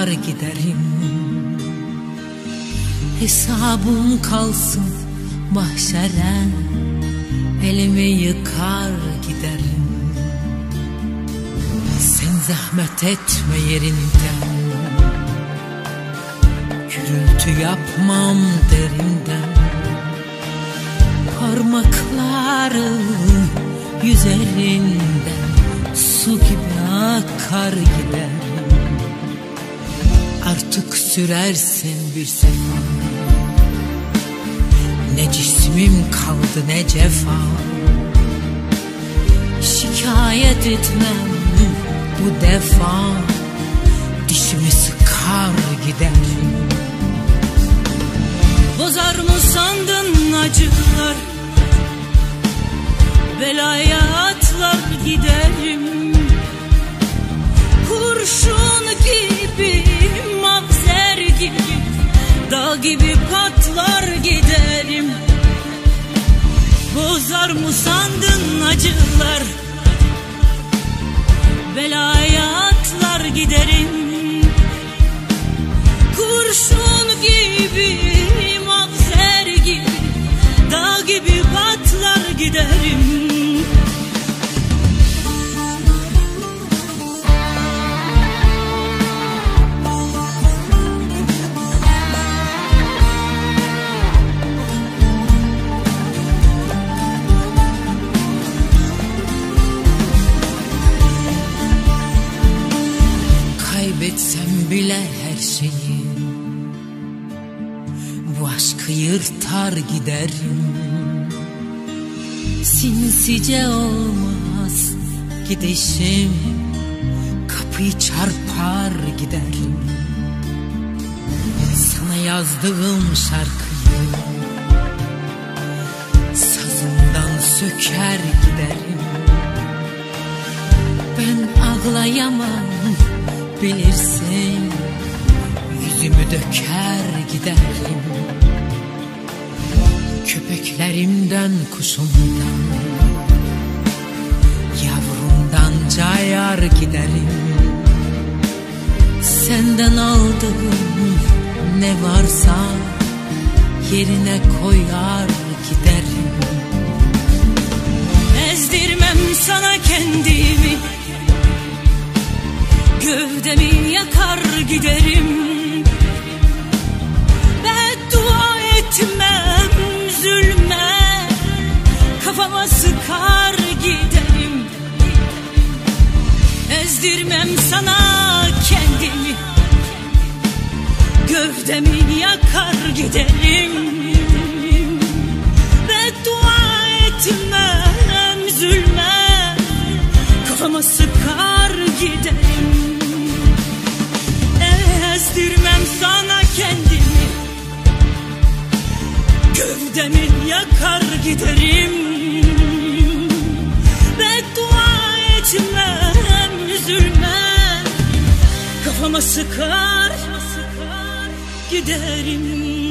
akar giderim. Hesabım kalsın mahşere, elimi yıkar giderim. Sen zahmet etme yerinden, gürültü yapmam derinden. Parmaklarım yüzerinden su gibi akar giderim. Artık sürersin bir sefa, ne cismim kaldı ne cefa. Şikayet etmem bu defa, dişimi sıkar giderim. Bozar mı sandın acılar, belaya atlar giderim. Kurşun gibi, mavzer gibi, dağ gibi patlar giderim. Bozar mı sandın acılar, belaya atlar giderim. Kurşun gibi, mavzer gibi, dağ gibi patlar giderim. Kaybetsem bile her şeyi, bu aşkı yırtar giderim. Sinsice olmaz gidişim, kapıyı çarpar giderim. Sana yazdığım şarkıyı sazımdan söker giderim. Ben ağlayamam bilirsin, yüzümü döker giderim. Köpeklerimden, kuşumdan, yavrumdan cayar giderim. Senden aldığım ne varsa yerine koyar giderim. Ezdirmem sana kendimi, gövdemi yakar giderim. Beddua etmem zulme, kafama sıkar giderim. Ezdirmem sana kendimi, gövdemi yakar giderim. Beddua etmem zulme, kafama sıkar giderim. Ezdirmem sana kendimi, gövdemi yakar giderim. Beddua etmem zulme, kafama sıkar giderim.